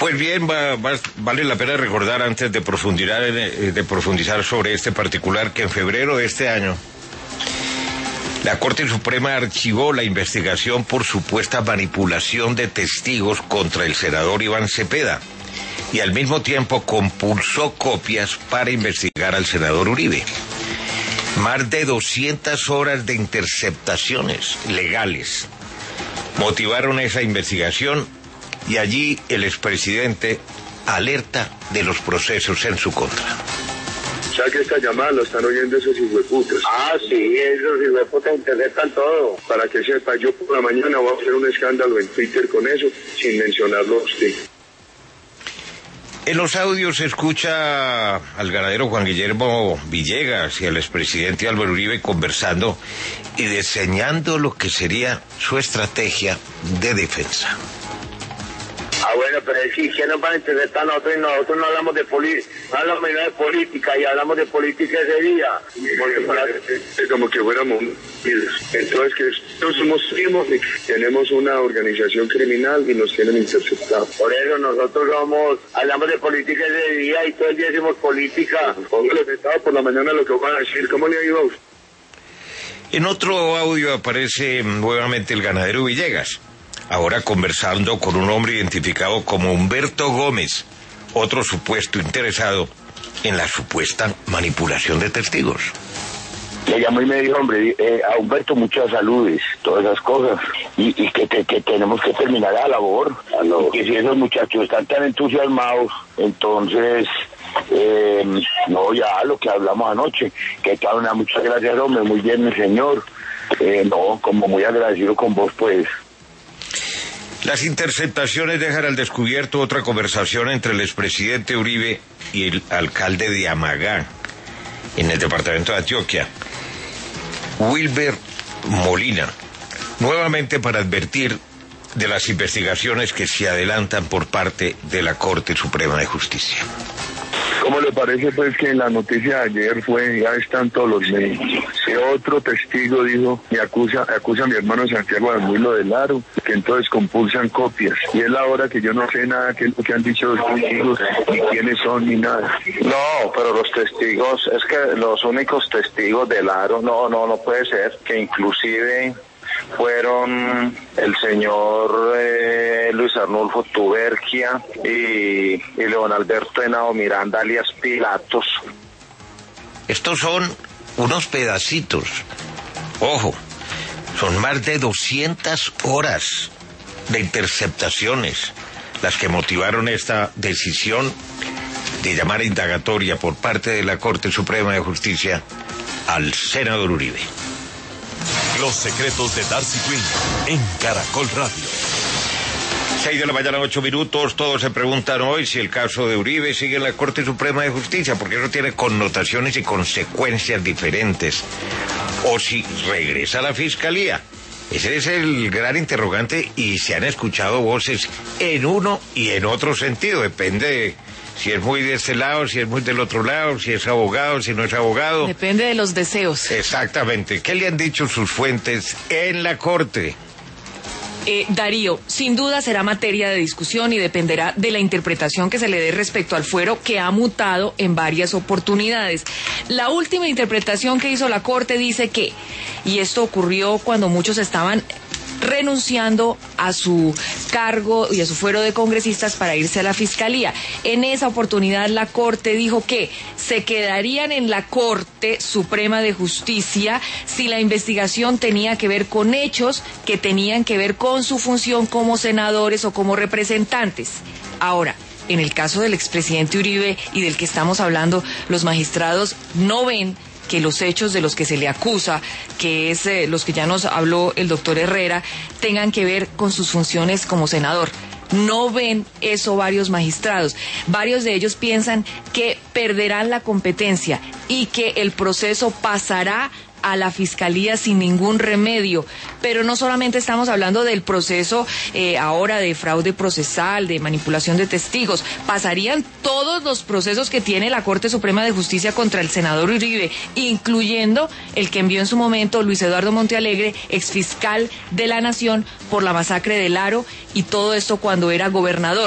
Pues bien, vale la pena recordar antes de profundizar sobre este particular que en febrero de este año la Corte Suprema archivó la investigación por supuesta manipulación de testigos contra el senador Iván Cepeda y al mismo tiempo compulsó copias para investigar al senador Uribe. Más de 200 horas de interceptaciones legales motivaron esa investigación y allí el expresidente alerta de los procesos en su contra. O sea que esta llamada la están oyendo esos hijueputas. Ah, sí, esos hijueputas interpretan todo. Para que sepa, yo por la mañana voy a hacer un escándalo en Twitter con eso, sin mencionarlo a usted. En los audios se escucha al ganadero Juan Guillermo Villegas y al expresidente Álvaro Uribe conversando y diseñando lo que sería su estrategia de defensa. Ah, bueno, pero sí, ¿qué nos van a interpretar nosotros? Nosotros no hablamos de política y hablamos de política ese día. Es como que fuéramos... Entonces, que nosotros somos primos, tenemos una organización criminal y nos tienen interceptados. Por eso nosotros hablamos de política ese día y todo el día decimos política. Póngale pensado por la mañana lo que van a decir. ¿Cómo le ha ido a usted? En otro audio aparece nuevamente el ganadero Villegas, ahora conversando con un hombre identificado como Humberto Gómez, otro supuesto interesado en la supuesta manipulación de testigos. Me llamó y me dijo, hombre, a Humberto muchas saludes, todas esas cosas, y que tenemos que terminar la labor, y que si esos muchachos están tan entusiasmados, entonces, no, ya lo que hablamos anoche, que tal, muchas gracias, hombre, muy bien, mi señor, no, como muy agradecido con vos, pues. Las interceptaciones dejan al descubierto otra conversación entre el expresidente Uribe y el alcalde de Amagá, en el departamento de Antioquia, Wilber Molina, nuevamente para advertir de las investigaciones que se adelantan por parte de la Corte Suprema de Justicia. ¿Cómo le parece pues que en la noticia de ayer ya están todos los medios? Que otro testigo dijo, acusa a mi hermano Santiago Armuilo del Aro, que entonces compulsan copias. Y es la hora que yo no sé nada qué es lo que han dicho los testigos, ni quiénes son, ni nada. No, pero los testigos, es que los únicos testigos del Aro, no puede ser, que inclusive fueron el señor Luis Arnulfo Tuberquia y León Alberto Henao Miranda alias Pilatos. Estos son unos pedacitos. Ojo, son más de 200 horas de interceptaciones las que motivaron esta decisión de llamar a indagatoria por parte de la Corte Suprema de Justicia al senador Uribe. Los secretos de Darcy Quinn en Caracol Radio. 6 de la mañana, 8 minutos. Todos se preguntan hoy si el caso de Uribe sigue en la Corte Suprema de Justicia, porque eso tiene connotaciones y consecuencias diferentes. O si regresa a la Fiscalía. Ese es el gran interrogante y se han escuchado voces en uno y en otro sentido. Depende si es muy de este lado, si es muy del otro lado, si es abogado, si no es abogado. Depende de los deseos. Exactamente. ¿Qué le han dicho sus fuentes en la Corte? Darío, sin duda será materia de discusión y dependerá de la interpretación que se le dé respecto al fuero que ha mutado en varias oportunidades. La última interpretación que hizo la Corte dice que, y esto ocurrió cuando muchos estaban renunciando a su cargo y a su fuero de congresistas para irse a la Fiscalía. En esa oportunidad la Corte dijo que se quedarían en la Corte Suprema de Justicia si la investigación tenía que ver con hechos que tenían que ver con su función como senadores o como representantes. Ahora, en el caso del expresidente Uribe y del que estamos hablando, los magistrados no ven que los hechos de los que se le acusa, que es los que ya nos habló el doctor Herrera, tengan que ver con sus funciones como senador. No ven eso varios magistrados. Varios de ellos piensan que perderán la competencia y que el proceso pasará a la Fiscalía sin ningún remedio. Pero no solamente estamos hablando del proceso ahora de fraude procesal, de manipulación de testigos, pasarían todos los procesos que tiene la Corte Suprema de Justicia contra el senador Uribe, incluyendo el que envió en su momento Luis Eduardo Montealegre, exfiscal de la Nación, por la masacre del Aro, y todo esto cuando era gobernador.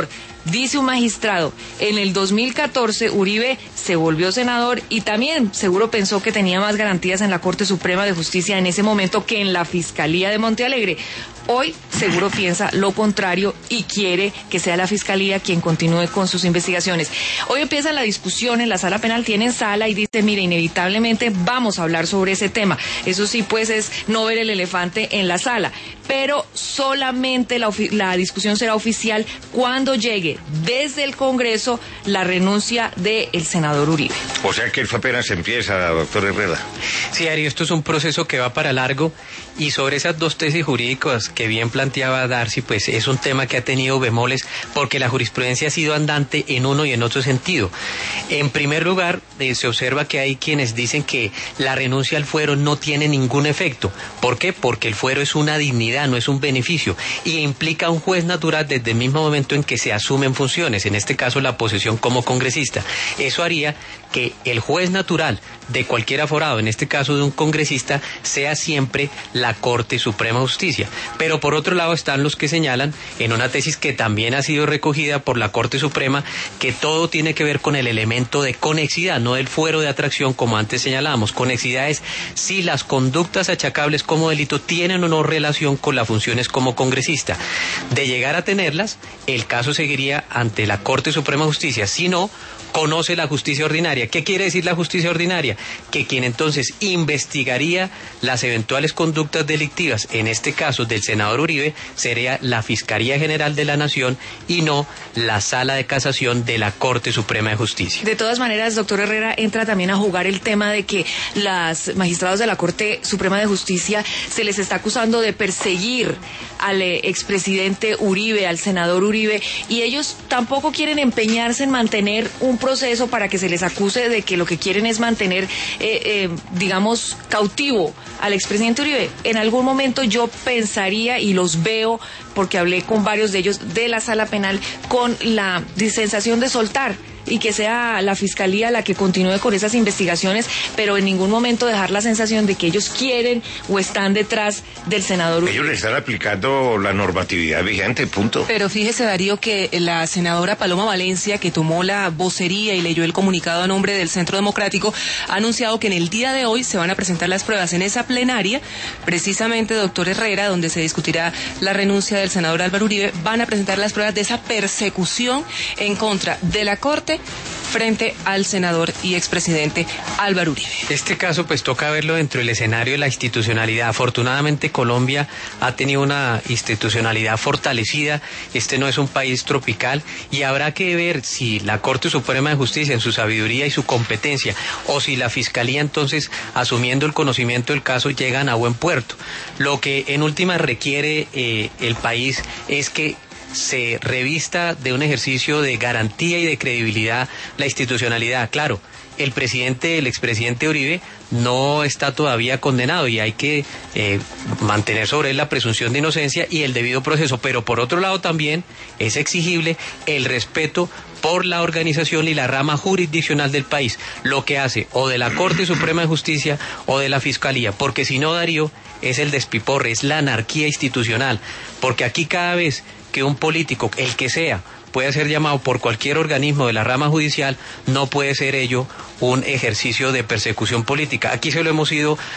Dice un magistrado, en el 2014 Uribe se volvió senador y también seguro pensó que tenía más garantías en la Corte Suprema de Justicia en ese momento que en la Fiscalía de Montealegre. Hoy seguro piensa lo contrario y quiere que sea la Fiscalía quien continúe con sus investigaciones. Hoy empieza la discusión en la Sala Penal, tienen sala y dice, mire, inevitablemente vamos a hablar sobre ese tema. Eso sí, pues es no ver el elefante en la sala, pero solamente la discusión será oficial cuando llegue desde el Congreso la renuncia del senador Uribe. O sea que eso apenas empieza, doctor Herrera. Sí, Ari, esto es un proceso que va para largo y sobre esas dos tesis jurídicas que bien planteaba Darcy, pues es un tema que ha tenido bemoles porque la jurisprudencia ha sido andante en uno y en otro sentido. En primer lugar, se observa que hay quienes dicen que la renuncia al fuero no tiene ningún efecto. ¿Por qué? Porque el fuero es una dignidad, no es un beneficio y implica un juez natural desde el mismo momento en que se asumen funciones, en este caso la posesión como congresista. Eso haría que el juez natural de cualquier aforado, en este caso de un congresista, sea siempre la Corte Suprema de Justicia. Pero por otro lado están los que señalan, en una tesis que también ha sido recogida por la Corte Suprema, que todo tiene que ver con el elemento de conexidad, no del fuero de atracción como antes señalábamos. Conexidad es si las conductas achacables como delito tienen o no relación con las funciones como congresista. De llegar a tenerlas, el caso seguiría ante la Corte Suprema de Justicia. Si no, conoce la justicia ordinaria. ¿Qué quiere decir la justicia ordinaria? Que quien entonces investigaría las eventuales conductas delictivas, en este caso del senador Uribe, sería la Fiscalía General de la Nación y no la Sala de Casación de la Corte Suprema de Justicia. De todas maneras, doctor Herrera, entra también a jugar el tema de que los magistrados de la Corte Suprema de Justicia se les está acusando de perseguir al expresidente Uribe, al senador Uribe, y ellos tampoco quieren empeñarse en mantener un proceso para que se les acuse de que lo que quieren es mantener, digamos, cautivo al expresidente Uribe. En algún momento yo pensaría, y los veo, porque hablé con varios de ellos de la Sala Penal, con la sensación de soltar y que sea la Fiscalía la que continúe con esas investigaciones, pero en ningún momento dejar la sensación de que ellos quieren o están detrás del senador Uribe. Ellos le están aplicando la normatividad vigente, punto. Pero fíjese, Darío, que la senadora Paloma Valencia, que tomó la vocería y leyó el comunicado a nombre del Centro Democrático, ha anunciado que en el día de hoy se van a presentar las pruebas en esa plenaria, precisamente, doctor Herrera, donde se discutirá la renuncia del senador Álvaro Uribe, van a presentar las pruebas de esa persecución en contra de la Corte frente al senador y expresidente Álvaro Uribe. Este caso pues toca verlo dentro del escenario de la institucionalidad. Afortunadamente Colombia ha tenido una institucionalidad fortalecida, este no es un país tropical y habrá que ver si la Corte Suprema de Justicia en su sabiduría y su competencia o si la Fiscalía entonces asumiendo el conocimiento del caso llegan a buen puerto. Lo que en última requiere el país es que se revista de un ejercicio de garantía y de credibilidad la institucionalidad. Claro, el expresidente Uribe no está todavía condenado y hay que mantener sobre él la presunción de inocencia y el debido proceso, pero por otro lado también es exigible el respeto por la organización y la rama jurisdiccional del país, lo que hace o de la Corte Suprema de Justicia o de la Fiscalía, porque si no, Darío, es el despiporre, es la anarquía institucional, porque aquí cada vez que un político, el que sea, puede ser llamado por cualquier organismo de la rama judicial, no puede ser ello un ejercicio de persecución política. Aquí se lo hemos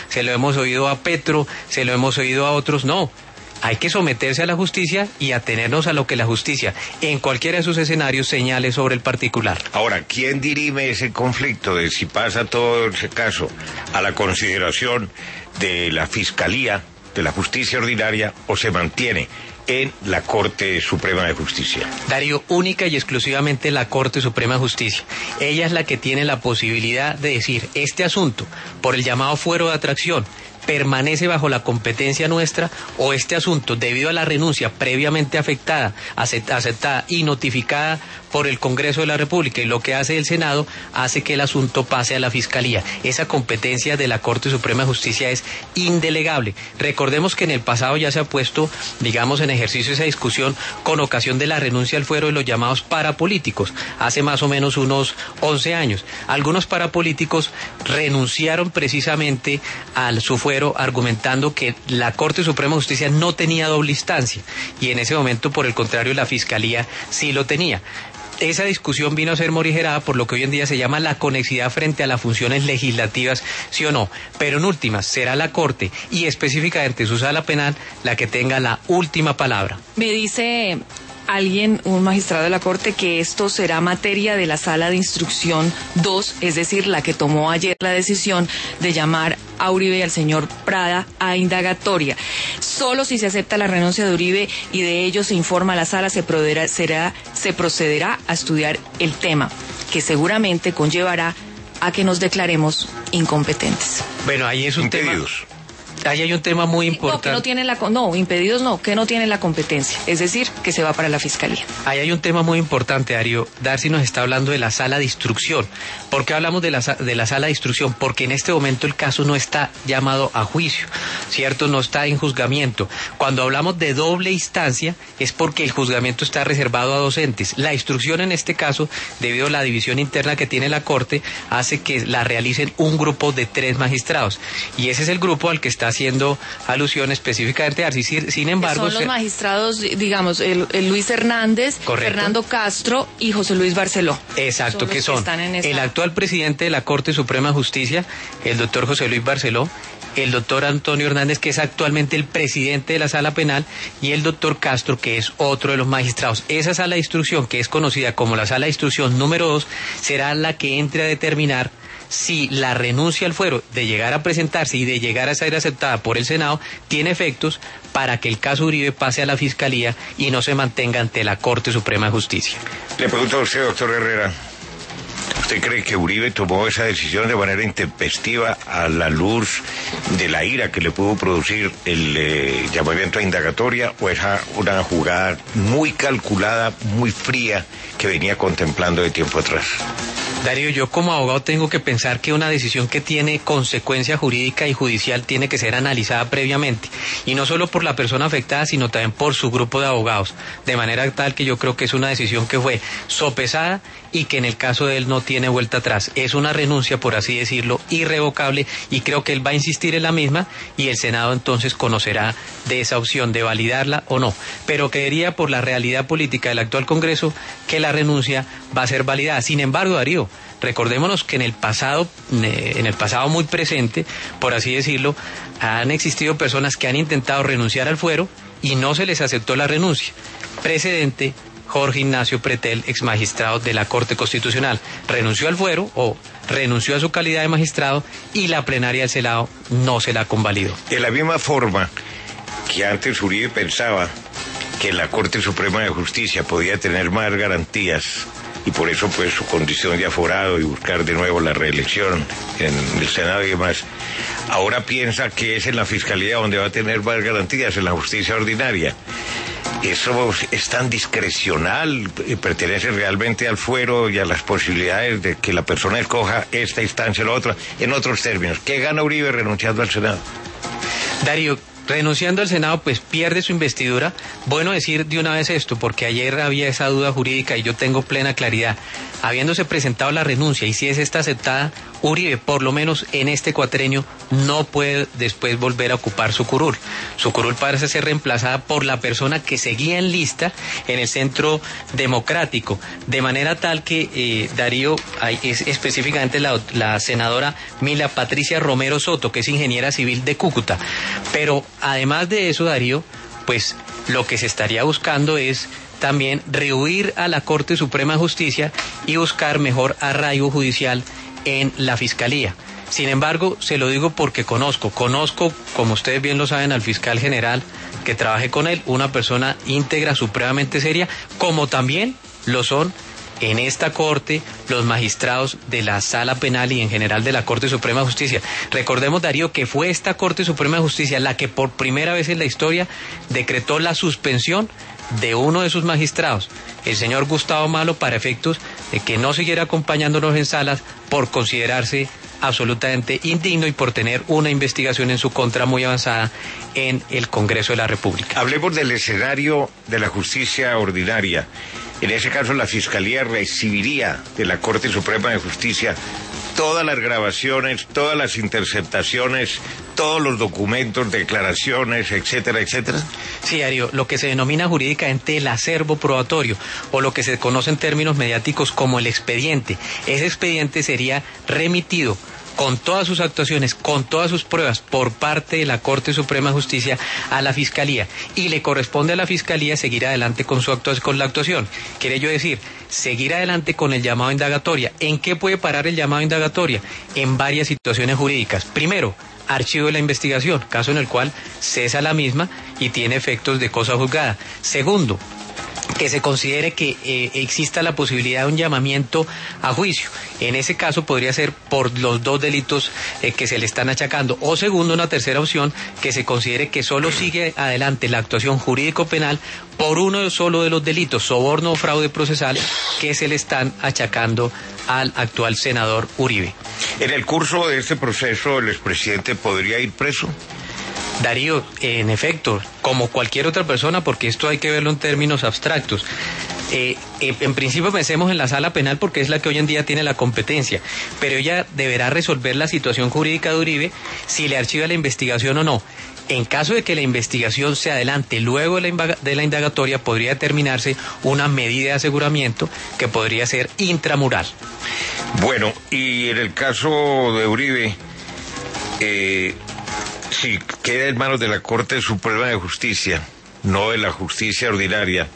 oído a Petro, se lo hemos oído a otros, no. Hay que someterse a la justicia y atenernos a lo que la justicia, en cualquiera de sus escenarios, señale sobre el particular. Ahora, ¿quién dirime ese conflicto de si pasa todo ese caso a la consideración de la Fiscalía, de la Justicia Ordinaria, o se mantiene en la Corte Suprema de Justicia? Darío, única y exclusivamente la Corte Suprema de Justicia. Ella es la que tiene la posibilidad de decir, este asunto, por el llamado fuero de atracción, permanece bajo la competencia nuestra, o este asunto, debido a la renuncia previamente aceptada y notificada por el Congreso de la República, y lo que hace el Senado hace que el asunto pase a la Fiscalía. Esa competencia de la Corte Suprema de Justicia es indelegable. Recordemos que en el pasado ya se ha puesto, digamos, en ejercicio esa discusión con ocasión de la renuncia al fuero de los llamados parapolíticos, hace más o menos unos 11 años. Algunos parapolíticos renunciaron precisamente al su fuero fuero argumentando que la Corte Suprema de Justicia no tenía doble instancia y en ese momento, por el contrario, la Fiscalía sí lo tenía. Esa discusión vino a ser morigerada por lo que hoy en día se llama la conexidad frente a las funciones legislativas, sí o no. Pero en últimas, será la Corte y específicamente su sala penal la que tenga la última palabra. Me dice alguien, un magistrado de la Corte, que esto será materia de la Sala de Instrucción 2, es decir, la que tomó ayer la decisión de llamar a Uribe y al señor Prada a indagatoria. Solo si se acepta la renuncia de Uribe y de ello se informa a la sala, se procederá a estudiar el tema, que seguramente conllevará a que nos declaremos incompetentes. Bueno, ahí es un Impedidos. tema. Ahí hay un tema muy importante. No, que no tienen impedidos no, que no tienen la competencia, es decir, que se va para la Fiscalía. Ahí hay un tema muy importante, Darío. Darcy nos está hablando de la sala de instrucción. ¿Por qué hablamos de la sala de instrucción? Porque en este momento el caso no está llamado a juicio, ¿cierto? No está en juzgamiento. Cuando hablamos de doble instancia es porque el juzgamiento está reservado a docentes. La instrucción en este caso, debido a la división interna que tiene la Corte, hace que la realicen un grupo de 3 magistrados. Y ese es el grupo al que está haciendo alusión específicamente a Darcy. Sin embargo, son los magistrados, digamos, el Luis Hernández, correcto, Fernando Castro y José Luis Barceló. Exacto, son que son el actual presidente de la Corte Suprema de Justicia, el doctor José Luis Barceló, el doctor Antonio Hernández, que es actualmente el presidente de la Sala Penal, y el doctor Castro, que es otro de los magistrados. Esa sala de instrucción, que es conocida como la sala de instrucción número 2, será la que entre a determinar si la renuncia al fuero de llegar a presentarse y de llegar a ser aceptada por el Senado tiene efectos para que el caso Uribe pase a la Fiscalía y no se mantenga ante la Corte Suprema de Justicia. Le pregunto a usted, doctor Herrera, ¿usted cree que Uribe tomó esa decisión de manera intempestiva a la luz de la ira que le pudo producir el llamamiento a indagatoria, o es una jugada muy calculada, muy fría, que venía contemplando de tiempo atrás? Darío, yo como abogado tengo que pensar que una decisión que tiene consecuencia jurídica y judicial tiene que ser analizada previamente, y no solo por la persona afectada, sino también por su grupo de abogados, de manera tal que yo creo que es una decisión que fue sopesada y que en el caso de él no tiene vuelta atrás. Es una renuncia, por así decirlo, irrevocable, y creo que él va a insistir en la misma y el Senado entonces conocerá de esa opción de validarla o no. Pero creería, por la realidad política del actual Congreso, que la renuncia va a ser validada. Sin embargo, Darío, recordémonos que en el pasado muy presente, por así decirlo, han existido personas que han intentado renunciar al fuero y no se les aceptó la renuncia. Precedente: Jorge Ignacio Pretel, exmagistrado de la Corte Constitucional, renunció al fuero o renunció a su calidad de magistrado y la plenaria del Senado no se la convalidó. De la misma forma que antes Uribe pensaba que la Corte Suprema de Justicia podía tener más garantías, y por eso pues su condición de aforado y buscar de nuevo la reelección en el Senado y demás, ahora piensa que es en la Fiscalía donde va a tener más garantías, en la justicia ordinaria. ¿Eso es tan discrecional? ¿Pertenece realmente al fuero y a las posibilidades de que la persona escoja esta instancia o la otra? En otros términos, ¿qué gana Uribe renunciando al Senado? Darío, renunciando al Senado, pues pierde su investidura. Bueno decir de una vez esto, porque ayer había esa duda jurídica y yo tengo plena claridad. Habiéndose presentado la renuncia, y si es esta aceptada, Uribe, por lo menos en este cuatrenio, no puede después volver a ocupar su curul. Su curul parece ser reemplazada por la persona que seguía en lista en el Centro Democrático, de manera tal que, Darío, es específicamente la senadora Mila Patricia Romero Soto, que es ingeniera civil de Cúcuta. Pero además de eso, Darío, pues lo que se estaría buscando es también rehuir a la Corte Suprema de Justicia y buscar mejor arraigo judicial en la Fiscalía. Sin embargo, se lo digo porque conozco, como ustedes bien lo saben, al fiscal general que trabaje con él, una persona íntegra, supremamente seria, como también lo son en esta Corte los magistrados de la Sala Penal y en general de la Corte Suprema de Justicia. Recordemos, Darío, que fue esta Corte Suprema de Justicia la que por primera vez en la historia decretó la suspensión de uno de sus magistrados, el señor Gustavo Malo, para efectos de que no siguiera acompañándonos en salas por considerarse absolutamente indigno y por tener una investigación en su contra muy avanzada en el Congreso de la República. Hablemos del escenario de la justicia ordinaria. En ese caso, la Fiscalía recibiría de la Corte Suprema de Justicia todas las grabaciones, todas las interceptaciones, todos los documentos, declaraciones, etcétera, etcétera? Sí, Darío, lo que se denomina jurídicamente el acervo probatorio, o lo que se conoce en términos mediáticos como el expediente. Ese expediente sería remitido con todas sus actuaciones, con todas sus pruebas, por parte de la Corte Suprema de Justicia a la Fiscalía, y le corresponde a la Fiscalía seguir adelante con la actuación. Quiere yo decir, seguir adelante con el llamado a indagatoria. ¿En qué puede parar el llamado a indagatoria? En varias situaciones jurídicas. Primero, archivo de la investigación, caso en el cual cesa la misma y tiene efectos de cosa juzgada. Segundo, que se considere que exista la posibilidad de un llamamiento a juicio. En ese caso podría ser por los dos delitos que se le están achacando. O segundo, una tercera opción, que se considere que solo sigue adelante la actuación jurídico-penal por uno solo de los delitos, soborno o fraude procesal, que se le están achacando al actual senador Uribe. En el curso de este proceso, ¿el expresidente podría ir preso? Darío, en efecto, como cualquier otra persona, porque esto hay que verlo en términos abstractos. En principio pensemos en la sala penal porque es la que hoy en día tiene la competencia, pero ella deberá resolver la situación jurídica de Uribe, si le archiva la investigación o no. En caso de que la investigación se adelante luego de la indagatoria, podría determinarse una medida de aseguramiento que podría ser intramural. Bueno, y en el caso de Uribe, si queda en manos de la Corte Suprema de Justicia, no de la justicia ordinaria,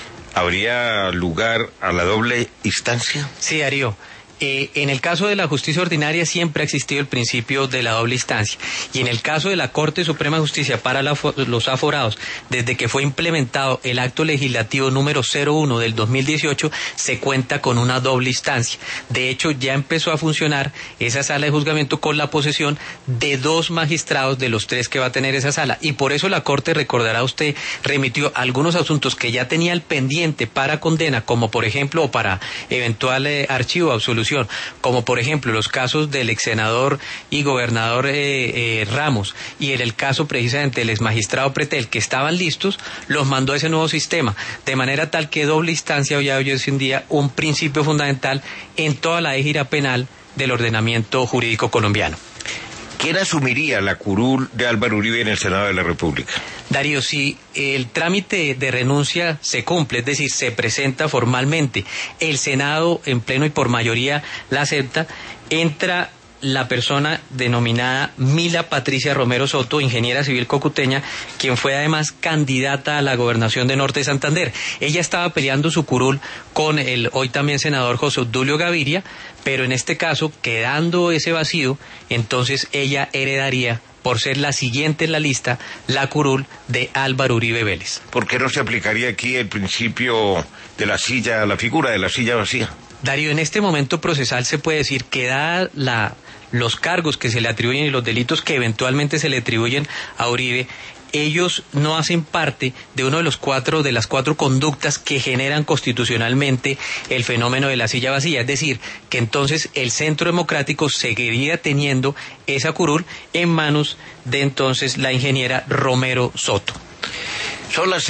¿habría lugar a la doble instancia? Sí, Darío. En el caso de la justicia ordinaria siempre ha existido el principio de la doble instancia, y en el caso de la Corte Suprema de Justicia para los aforados, desde que fue implementado el acto legislativo número 01 del 2018, se cuenta con una doble instancia. De hecho, ya empezó a funcionar esa sala de juzgamiento con la posesión de 2 magistrados de los 3 que va a tener esa sala, y por eso la Corte, recordará usted, remitió algunos asuntos que ya tenía el pendiente para condena, como por ejemplo, o para eventual archivo o absolución, como por ejemplo los casos del ex senador y gobernador Ramos, y en el caso precisamente del ex magistrado Pretel, que estaban listos, los mandó a ese nuevo sistema, de manera tal que doble instancia hoy es un día un principio fundamental en toda la égira penal del ordenamiento jurídico colombiano. ¿Quién asumiría la curul de Álvaro Uribe en el Senado de la República? Darío, si el trámite de renuncia se cumple, es decir, se presenta formalmente, el Senado en pleno y por mayoría la acepta, entra la persona denominada Mila Patricia Romero Soto, ingeniera civil cocuteña, quien fue además candidata a la gobernación de Norte de Santander. Ella estaba peleando su curul con el hoy también senador José Obdulio Gaviria, pero en este caso, quedando ese vacío, entonces ella heredaría, por ser la siguiente en la lista, la curul de Álvaro Uribe Vélez. ¿Por qué no se aplicaría aquí el principio de la silla, la figura de la silla vacía? Darío, en este momento procesal se puede decir que dada los cargos que se le atribuyen y los delitos que eventualmente se le atribuyen a Uribe, ellos no hacen parte de uno de las cuatro conductas que generan constitucionalmente el fenómeno de la silla vacía. Es decir, que entonces el Centro Democrático seguiría teniendo esa curul en manos de entonces la ingeniera Romero Soto. Son las